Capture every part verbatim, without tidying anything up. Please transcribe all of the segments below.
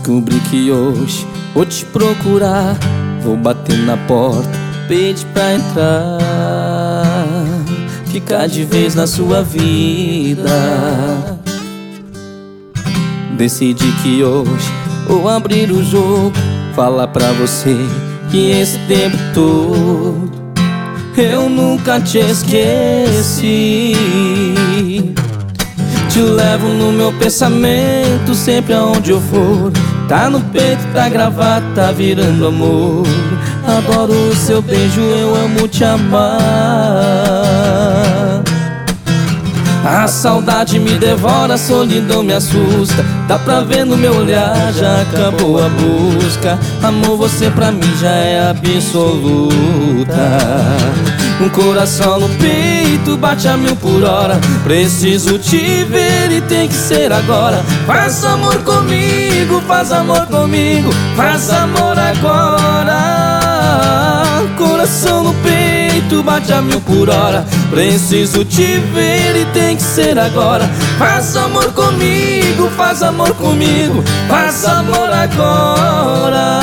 Descobri que hoje vou te procurar, vou bater na porta, pedir pra entrar, ficar de vez na sua vida. Decidi que hoje vou abrir o jogo, falar pra você que esse tempo todo eu nunca te esqueci. Te levo no meu pensamento sempre aonde eu for. Tá no peito, tá gravado, tá virando amor. Adoro o seu beijo, eu amo te amar. A saudade me devora, a solidão me assusta. Dá pra ver no meu olhar, já acabou a busca. Amor, você pra mim já é absoluta. Um coração no peito bate a mil por hora. Preciso te ver e tem que ser agora. Faz amor comigo, faz amor comigo, faz amor agora. Coração no peito bate a mil por hora. Preciso te ver e tem que ser agora. Faz amor comigo, faz amor comigo, faz amor agora.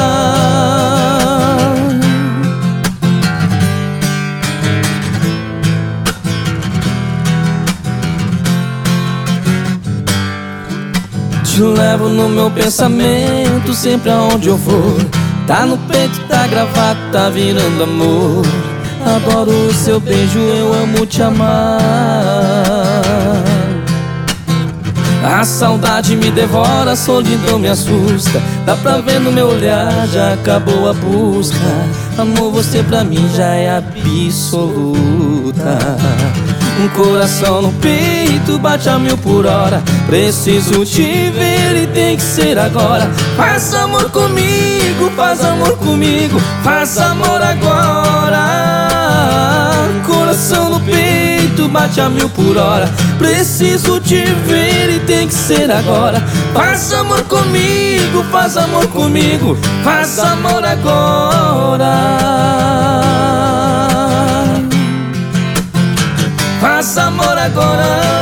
Te levo no meu pensamento sempre aonde eu for. Tá no peito, tá gravado, tá virando amor. Adoro o seu beijo, eu amo te amar. A saudade me devora, a solidão me assusta. Dá pra ver no meu olhar, já acabou a busca. Amor, você pra mim já é absoluta. Um coração no peito bate a mil por hora. Preciso te ver e tem que ser agora. Faz amor comigo, faz amor comigo, faz amor agora. Coração no peito bate a mil por hora. Preciso te ver e tem que ser agora. Faz amor comigo, faz amor comigo, faz amor agora. Faz amor agora.